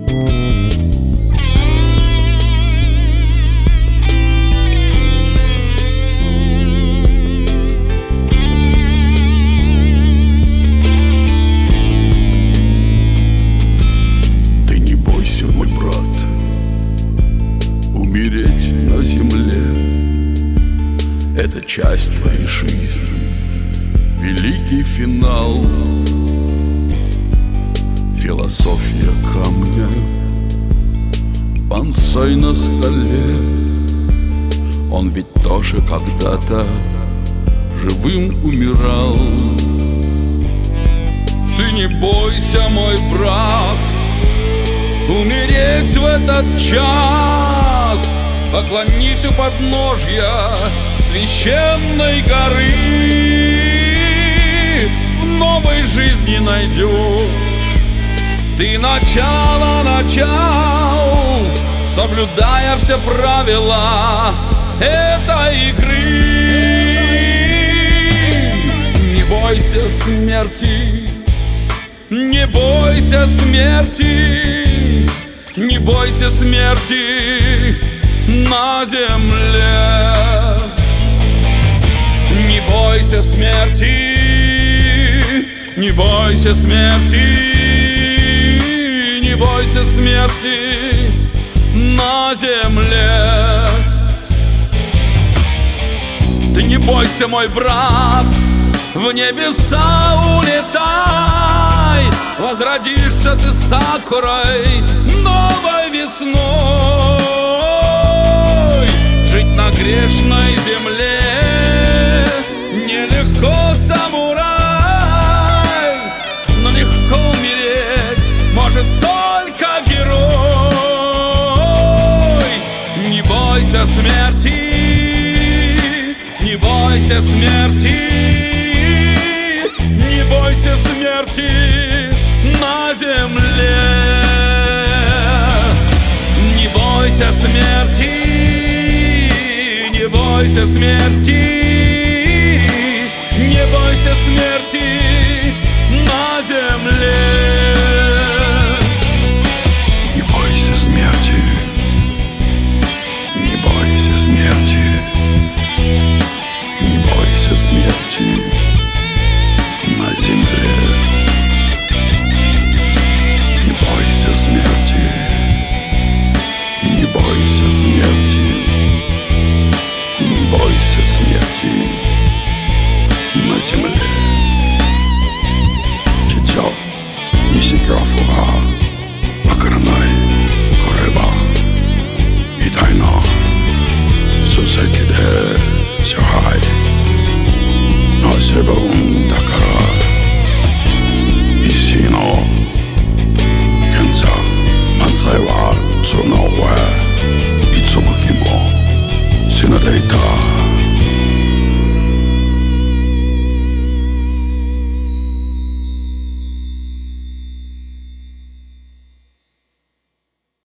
Умереть на земле — это часть твоей жизни, великий финал. Философия камня, бонсай на столе. Он ведь тоже когда-то живым умирал. Ты не бойся, мой брат, умереть в этот час. Поклонись у подножья священной горы. В новой жизни найдешь ты начало начал, соблюдая все правила этой игры. Не бойся смерти, не бойся смерти, не бойся смерти на земле. Не бойся смерти, не бойся смерти, не бойся смерти на земле. Ты не бойся, мой брат, в небеса улетай. Возродишься ты сакурой, новой весной. Жить на грешной земле нелегко, самурай, но легко умереть может только герой. Не бойся смерти, не бойся смерти, не бойся смерти на земле. Не бойся смерти, не бойся смерти, не бойся смерти на земле. Не бойся смерти, не бойся смерти, не бойся смерти на земле. Не бойся смерти, не бойся смерти, не бойся смерти на земле. Чичо, Нишикафура, Вакаранай, Кореба, Идайна, Сусекиде, Сёхай, Носебун Дакара, Исино, Кенца, Мансайва, Цунауэ, Ицубакимо, Синадейта.